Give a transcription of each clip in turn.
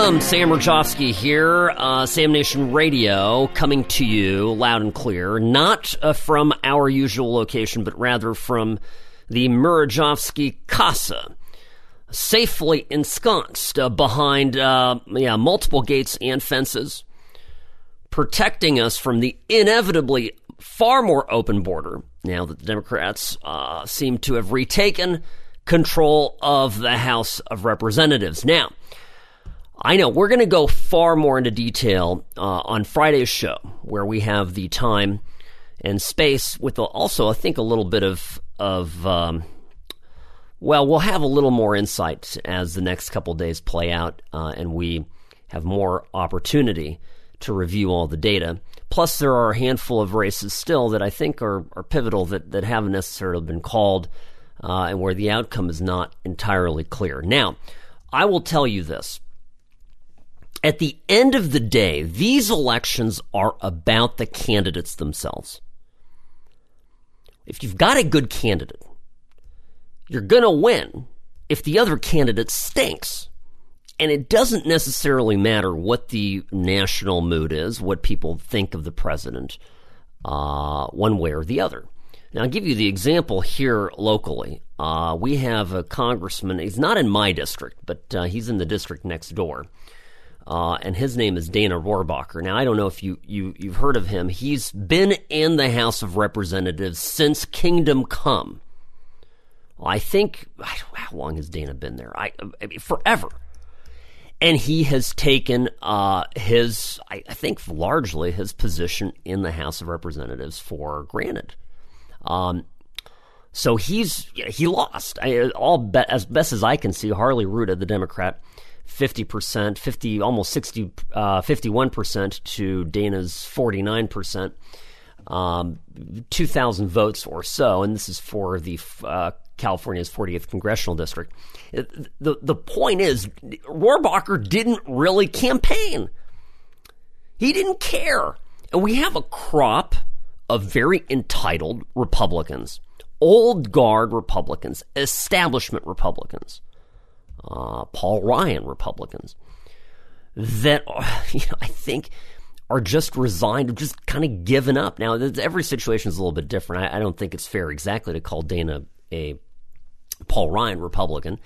Welcome, Sam Rajovsky here, Sam Nation Radio, coming to you loud and clear, not from our usual location, but rather from the Murajovsky Casa, safely ensconced behind multiple gates and fences, protecting us from the inevitably far more open border, now that the Democrats seem to have retaken control of the House of Representatives. Now, I know we're going to go far more into detail on Friday's show, where we have the time and space with also, I think, a little bit of we'll have a little more insight as the next couple days play out, and we have more opportunity to review all the data. Plus, there are a handful of races still that I think are pivotal that haven't necessarily been called, and where the outcome is not entirely clear. Now, I will tell you this. At the end of the day, these elections are about the candidates themselves. If you've got a good candidate, you're going to win if the other candidate stinks. And it doesn't necessarily matter what the national mood is, what people think of the president, one way or the other. Now, I'll give you the example here locally. We have a congressman. He's not in my district, but he's in the district next door. And his name is Dana Rohrabacher. Now, I don't know if you've heard of him. He's been in the House of Representatives since Kingdom Come. I think, how long has Dana been there? Forever. And he has taken I think largely his position in the House of Representatives for granted. So he lost. As best as I can see, Harley Rouda, the Democrat, 50%, almost 60, 51% to Dana's 49%, 2,000 votes or so, and this is for the California's 40th congressional district. The point is, Rohrabacher didn't really campaign. He didn't care. And we have a crop of very entitled Republicans, old guard Republicans, establishment Republicans, Paul Ryan Republicans, that I think are just resigned, just kind of given up. Now, every situation is a little bit different. I don't think it's fair exactly to call Dana a Paul Ryan Republican.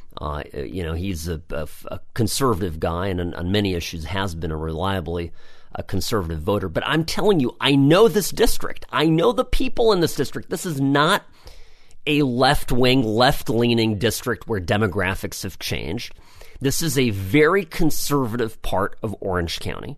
He's a conservative guy, and on many issues has been a reliably conservative voter. But I'm telling you, I know this district. I know the people in this district. This is not a left-wing, left-leaning district where demographics have changed. This is a very conservative part of Orange County.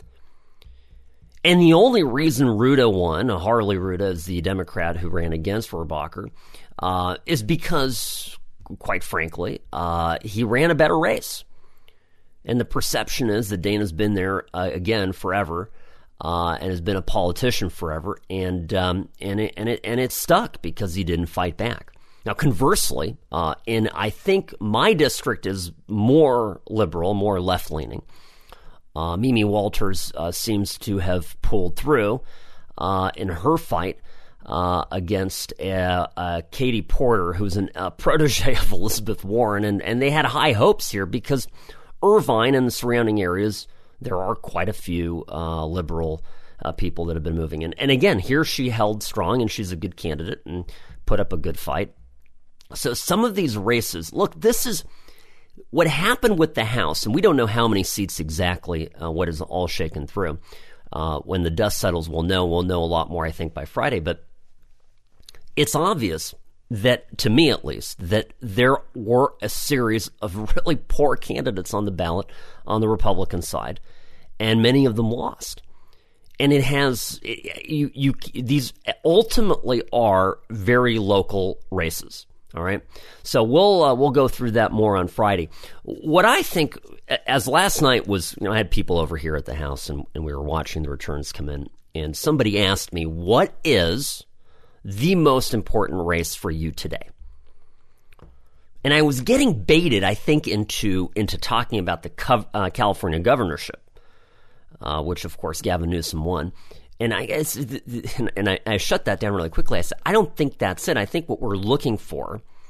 And the only reason Rouda won, Harley Rouda is the Democrat who ran against Rohrabacher, is because, quite frankly, he ran a better race. And the perception is that Dana's been there, again, forever, and has been a politician forever, and it stuck because he didn't fight back. Now, conversely, I think my district is more liberal, more left-leaning. Mimi Walters seems to have pulled through in her fight against Katie Porter, who's a protege of Elizabeth Warren, and they had high hopes here because Irvine and the surrounding areas, there are quite a few liberal people that have been moving in. And again, here she held strong, and she's a good candidate and put up a good fight. So some of these races, look, this is what happened with the House, and we don't know how many seats exactly, what is all shaken through. When the dust settles, we'll know a lot more, I think, by Friday. But it's obvious that, to me at least, that there were a series of really poor candidates on the ballot on the Republican side, and many of them lost. And these ultimately are very local races. All right, so we'll go through that more on Friday. What I think, as last night was, I had people over here at the house, and we were watching the returns come in, and somebody asked me, what is the most important race for you today? And I was getting baited, I think, into talking about the California governorship, which, of course, Gavin Newsom won. And I shut that down really quickly. I said, I don't think that's it. I think what we're looking for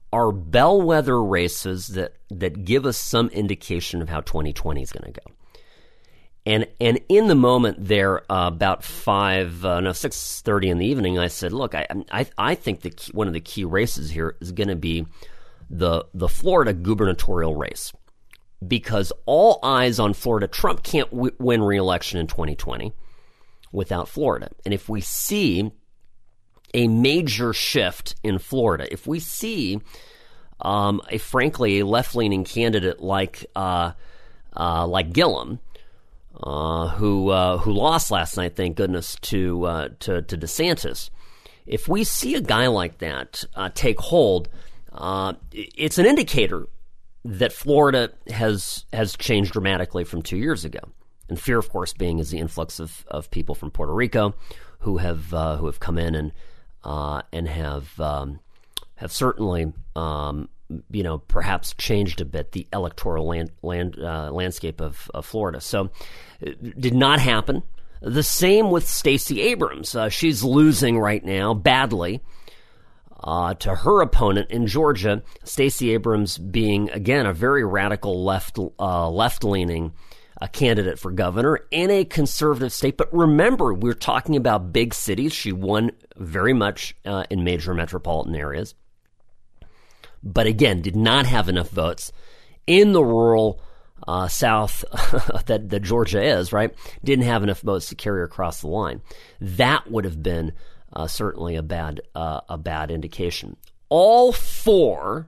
are bellwether races that give us some indication of how 2020 is going to go. And in the moment there, about 6:30 in the evening, I said, look, I think one of the key races here is going to be the Florida gubernatorial race, because all eyes on Florida. Trump can't win re-election in 2020 without Florida. And if we see a major shift in Florida, if we see frankly a left-leaning candidate like Gillum, who lost last night, thank goodness, to DeSantis. If we see a guy like that take hold, it's an indicator that Florida has changed dramatically from 2 years ago. And fear, of course, being is the influx of people from Puerto Rico who have come in and have certainly perhaps changed a bit the electoral landscape of Florida. So it did not happen. The same with Stacey Abrams. She's losing right now badly to her opponent in Georgia. Stacey Abrams being, again, a very radical left-leaning candidate for governor in a conservative state. But remember, we're talking about big cities. She won very much in major metropolitan areas, but again, did not have enough votes in the rural South that Georgia is, right? Didn't have enough votes to carry her across the line. That would have been certainly a bad indication. All four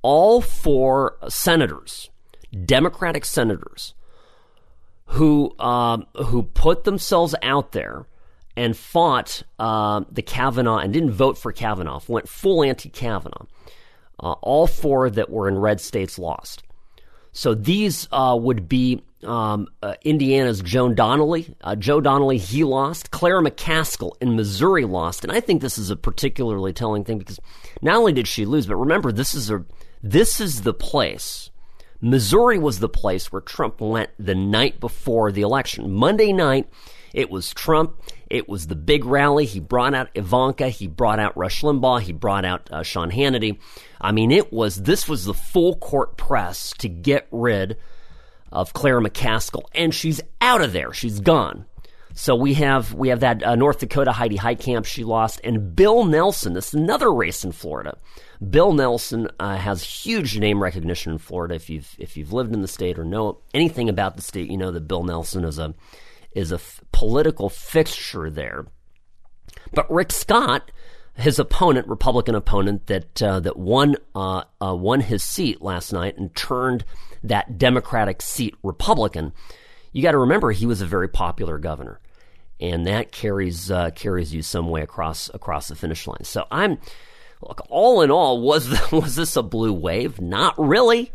senators, Democratic senators, who put themselves out there and fought the Kavanaugh and didn't vote for Kavanaugh, went full anti-Kavanaugh. All four that were in red states lost. So these would be Indiana's Joe Donnelly. Joe Donnelly, he lost. Claire McCaskill in Missouri lost. And I think this is a particularly telling thing because not only did she lose, but remember, this is the place. Missouri was the place where Trump went the night before the election. Monday night, it was Trump. It was the big rally. He brought out Ivanka. He brought out Rush Limbaugh. He brought out Sean Hannity. I mean, this was the full court press to get rid of Claire McCaskill, and she's out of there. She's gone. So we have that North Dakota Heidi Heitkamp, she lost, and Bill Nelson. This is another race in Florida. Bill Nelson has huge name recognition in Florida. If you've lived in the state or know anything about the state, you know that Bill Nelson is a political fixture there. But Rick Scott, his opponent, Republican opponent, that won his seat last night and turned that Democratic seat Republican. You got to remember he was a very popular governor, and that carries you some way across the finish line. So look, all in all, was this a blue wave? Not really.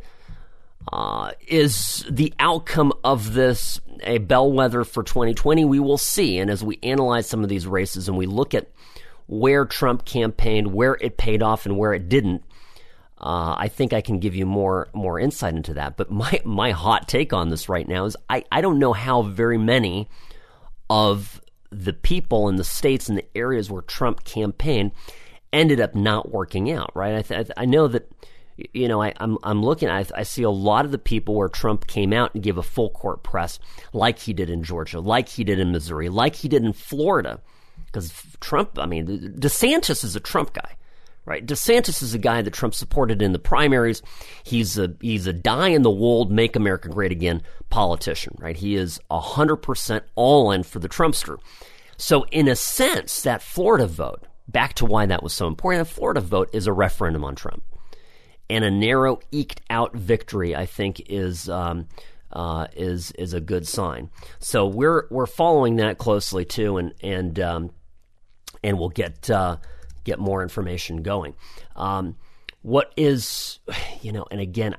Is the outcome of this a bellwether for 2020? We will see. And as we analyze some of these races and we look at where Trump campaigned, where it paid off and where it didn't, I think I can give you more insight into that. But my hot take on this right now is I don't know how very many of the people in the states and the areas where Trump campaigned ended up not working out, right? I know that, you know, I'm looking, I see a lot of the people where Trump came out and gave a full court press like he did in Georgia, like he did in Missouri, like he did in Florida. Because Trump, I mean, DeSantis is a Trump guy, right? DeSantis is a guy that Trump supported in the primaries. He's a die-in-the-wool, make America great again politician, right? He is 100% all in for the Trumpster. So in a sense, that Florida vote, back to why that was so important, the Florida vote is a referendum on Trump. And a narrow, eked-out victory, I think, is a good sign. So we're following that closely too, and we'll get more information going. What is, you know, and again,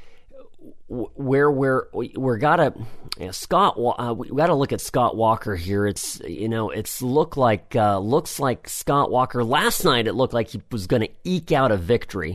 we gotta look at Scott Walker here. It's, you know, looks like Scott Walker last night. It looked like he was going to eke out a victory.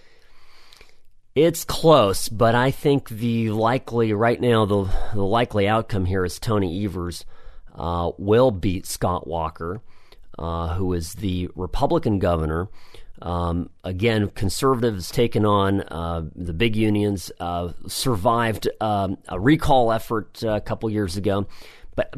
It's close, but I think the likely outcome here is Tony Evers will beat Scott Walker. who is the Republican governor. Again, conservatives taken on the big unions, survived a recall effort a couple years ago, but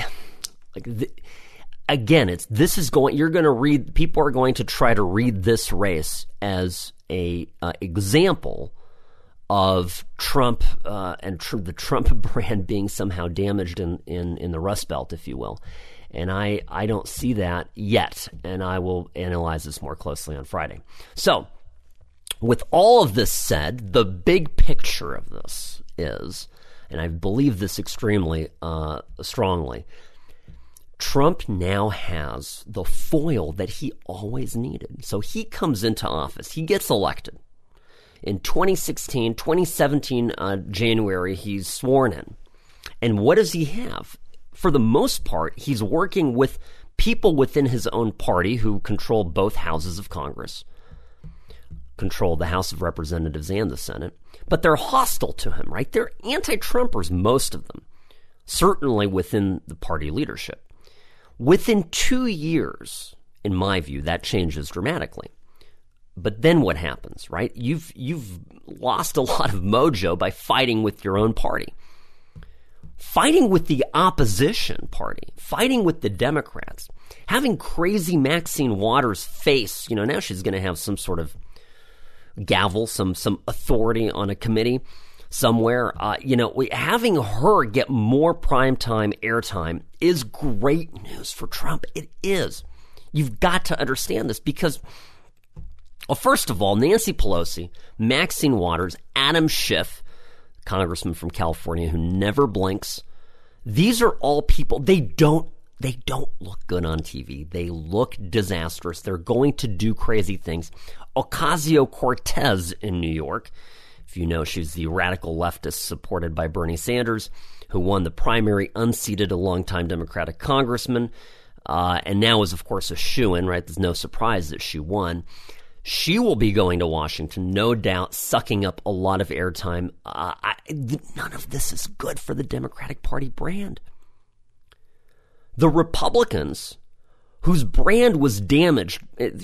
again, you're going to read. People are going to try to read this race as a example of Trump and the Trump brand being somehow damaged in the Rust Belt, if you will. And I don't see that yet, and I will analyze this more closely on Friday. So, with all of this said, the big picture of this is, and I believe this extremely strongly, Trump now has the foil that he always needed. So he comes into office, he gets elected. In 2017, January, he's sworn in. And what does he have? For the most part, he's working with people within his own party who control both houses of Congress, control the House of Representatives and the Senate, but they're hostile to him, right? They're anti-Trumpers, most of them, certainly within the party leadership. Within 2 years, in my view, that changes dramatically. But then what happens, right? You've lost a lot of mojo by fighting with your own party. Fighting with the opposition party, fighting with the Democrats, having crazy Maxine Waters face, now she's going to have some sort of gavel, some authority on a committee somewhere. Having her get more primetime airtime is great news for Trump. It is. You've got to understand this because, well, first of all, Nancy Pelosi, Maxine Waters, Adam Schiff, congressman from California who never blinks. These are all people, they don't look good on TV. They look disastrous. They're going to do crazy things. Ocasio-Cortez in New York, if you know, she's the radical leftist supported by Bernie Sanders, who won the primary, unseated a longtime Democratic congressman, and now is, of course, a shoo-in, right? There's no surprise that she won. She will be going to Washington, no doubt, sucking up a lot of airtime. None of this is good for the Democratic Party brand. The Republicans, whose brand was damaged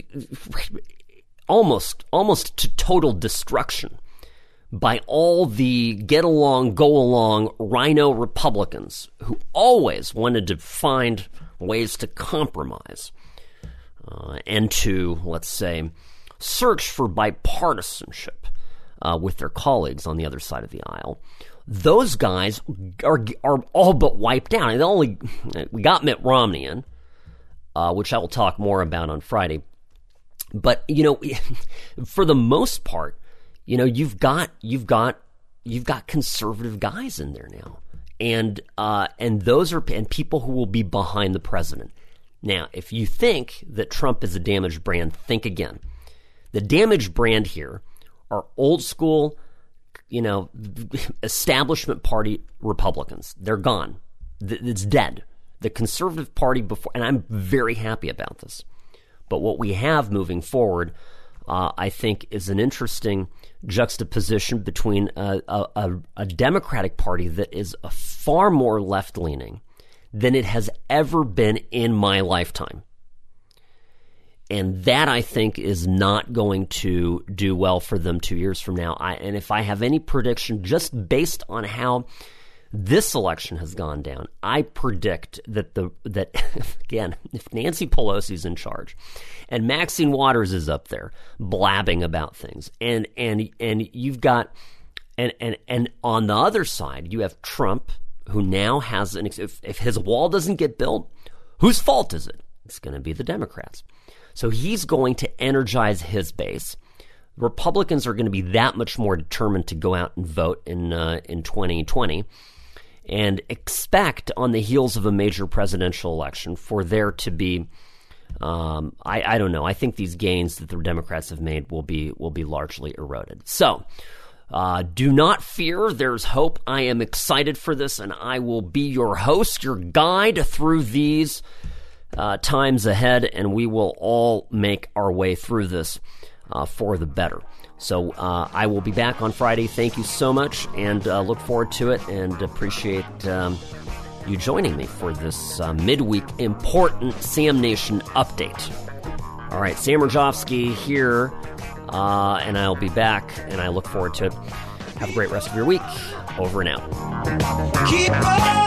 almost to total destruction by all the get-along, go-along rhino Republicans who always wanted to find ways to compromise and to, let's say, search for bipartisanship with their colleagues on the other side of the aisle. Those guys are all but wiped out. We got Mitt Romney in, which I will talk more about on Friday. But for the most part, you've got conservative guys in there now, and those are people who will be behind the president. Now, if you think that Trump is a damaged brand, think again. The damaged brand here are old school, establishment party Republicans. They're gone. It's dead. The conservative party before, and I'm very happy about this. But what we have moving forward, I think, is an interesting juxtaposition between a Democratic Party that is a far more left-leaning than it has ever been in my lifetime. And that, I think, is not going to do well for them 2 years from now. And if I have any prediction, just based on how this election has gone down, I predict that again, if Nancy Pelosi's in charge and Maxine Waters is up there blabbing about things, and you've got and on the other side you have Trump, who now has if his wall doesn't get built, whose fault is it? It's going to be the Democrats. So he's going to energize his base. Republicans are going to be that much more determined to go out and vote in 2020, and expect on the heels of a major presidential election for there to be, I don't know. I think these gains that the Democrats have made will be largely eroded. So do not fear. There's hope. I am excited for this, and I will be your host, your guide through these times ahead, and we will all make our way through this for the better. So I will be back on Friday. Thank you so much, and look forward to it, and appreciate you joining me for this midweek important Sam Nation update. All right, Sam Rajovsky here, and I'll be back, and I look forward to it. Have a great rest of your week. Over and out. Keep on.